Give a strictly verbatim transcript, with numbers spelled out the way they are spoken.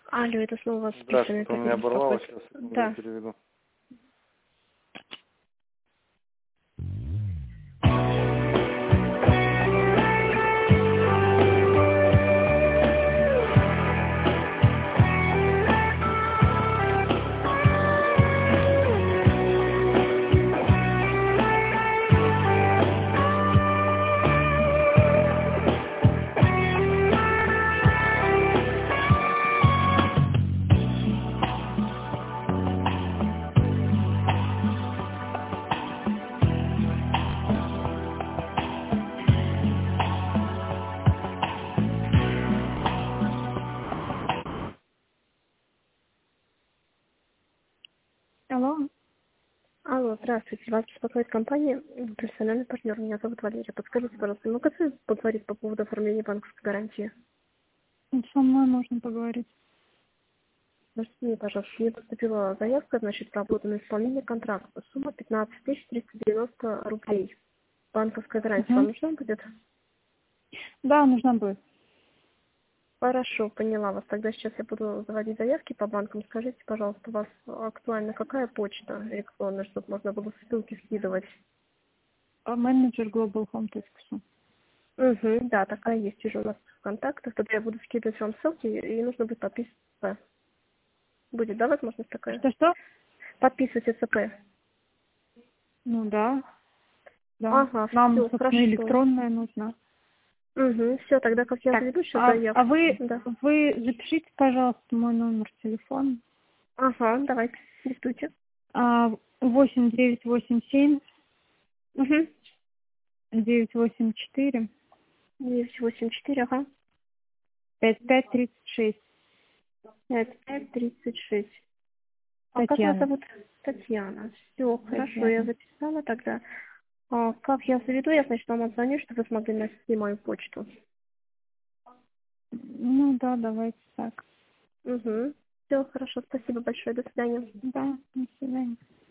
Алло, это снова списанный. Здравствуйте, у меня оборвало, сейчас Да. я переведу. Алло. Алло, здравствуйте. Вас беспокоит компания «Профессиональный партнер». Меня зовут Валерия. Подскажите, пожалуйста, ну как вы поговорить по поводу оформления банковской гарантии? Со мной можно поговорить. Скажите мне, пожалуйста, мне поступила заявка, значит, про работу на исполнение контракта. Сумма пятнадцать тысяч триста девяносто рублей. Банковская гарантия Угу. вам нужна будет? Да, нужна будет. Хорошо, поняла вас. Тогда сейчас я буду заводить заявки по банкам. Скажите, пожалуйста, у вас актуальна какая почта электронная, чтобы можно было ссылки скидывать? А менеджер Global Home точка су. Угу, да, такая есть уже у нас в контактах. Тогда я буду скидывать вам ссылки, и нужно будет подписываться. Будет, да, возможность такая? Что-что? Подписывать СП. Ну да. Да. Ага, Нам, все, собственно, хорошо. электронная нужна. Угу, все, тогда как я Так, заведу сейчас а, заявку. а вы, Да. вы запишите, пожалуйста, мой номер телефона. Ага, давайте, диктуйте. А, восемь девять восемь семь Угу. девять восемь четыре девять восемь четыре, ага. пять пять тридцать шесть. пять пять тридцать шесть. А как вас Татьяна. зовут? Татьяна. Все, хорошо, я Татьяна. записала тогда. А, как я заведу, я, значит, вам отзвоню, чтобы вы смогли найти мою почту. Ну да, давайте так. Угу. Все, хорошо, спасибо большое, до свидания. Да, до свидания.